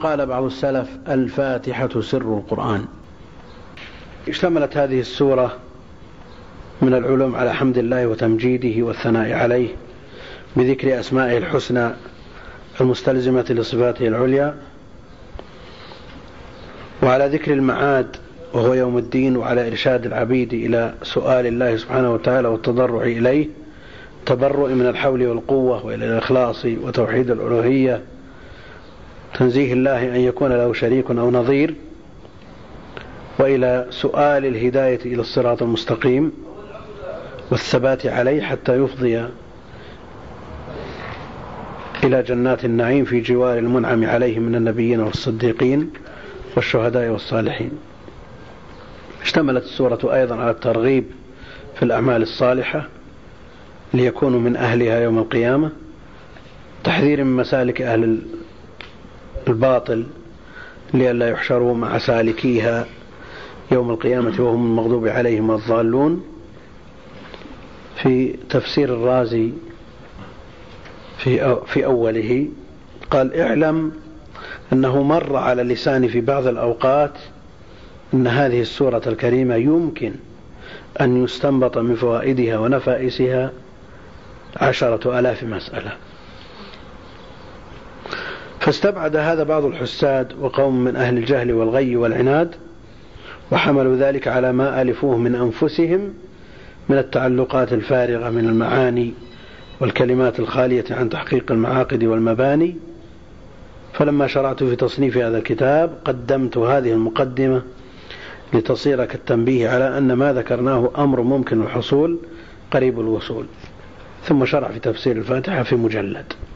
قال بعض السلف: الفاتحة سر القرآن. اشتملت هذه السورة من العلوم على حمد الله وتمجيده والثناء عليه بذكر أسمائه الحسنى المستلزمة لصفاته العليا، وعلى ذكر المعاد وهو يوم الدين، وعلى إرشاد العبيد إلى سؤال الله سبحانه وتعالى والتضرع إليه، تبرؤ من الحول والقوة، وإلى الإخلاص وتوحيد الألوهية، تنزيه الله أن يكون له شريك أو نظير، وإلى سؤال الهداية إلى الصراط المستقيم والثبات عليه حتى يفضي إلى جنات النعيم في جوار المنعم عليهم من النبيين والصديقين والشهداء والصالحين. اشتملت السورة أيضا على الترغيب في الأعمال الصالحة ليكونوا من أهلها يوم القيامة، تحذير من مسالك أهل الباطل لئلا يحشروا مع سالكيها يوم القيامة وهم المغضوب عليهم والضالون. في تفسير الرازي في أوله قال: اعلم أنه مر على اللسان في بعض الأوقات أن هذه السورة الكريمة يمكن أن يستنبط من فوائدها ونفائسها 10,000 مسألة، فاستبعد هذا بعض الحساد وقوم من أهل الجهل والغي والعناد، وحملوا ذلك على ما ألفوه من أنفسهم من التعلقات الفارغة من المعاني والكلمات الخالية عن تحقيق المعاقد والمباني. فلما شرعت في تصنيف هذا الكتاب قدمت هذه المقدمة لتصير كالتنبيه على أن ما ذكرناه أمر ممكن الحصول قريب الوصول. ثم شرع في تفسير الفاتحة في مجلد.